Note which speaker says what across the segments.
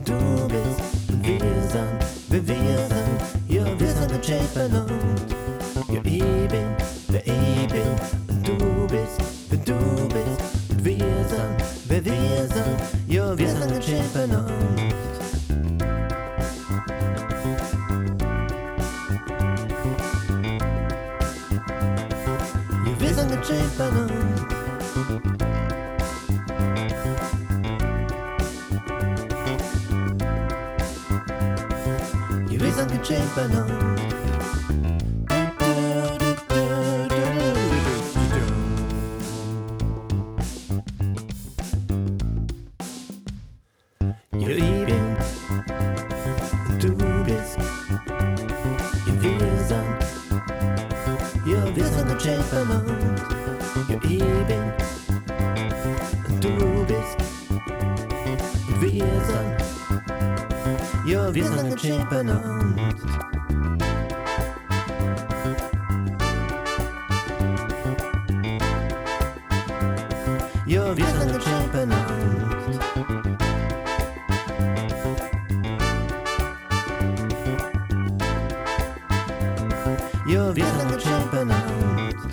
Speaker 1: du bist und wir sind, ja wir sind ein Champion und ja ich bin, wer ich bin und du bist, wer du bist und wir sind, ja wir sind ein Champion und ja wir sind ein Champion und wir sind ein Champion und ja ich bin und du bist, ja wir sind ein Champion und ja ich bin und du bist und ja wir sind ein Champion und ja wir sind ein Champion und ja wir sind ein Champion und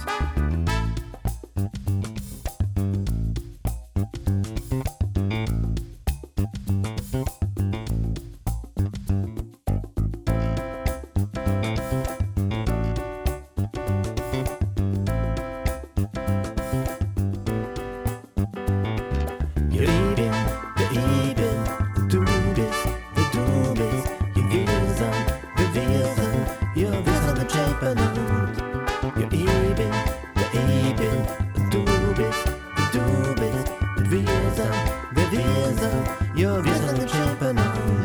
Speaker 1: ja ich bin, wer ich bin und du bist, wer du bist, ja wir sind, ja wir sind ein Champion und ja ich bin, wer ich bin und du bist, wer du bist und wir sind, ja wir sind ein Champion und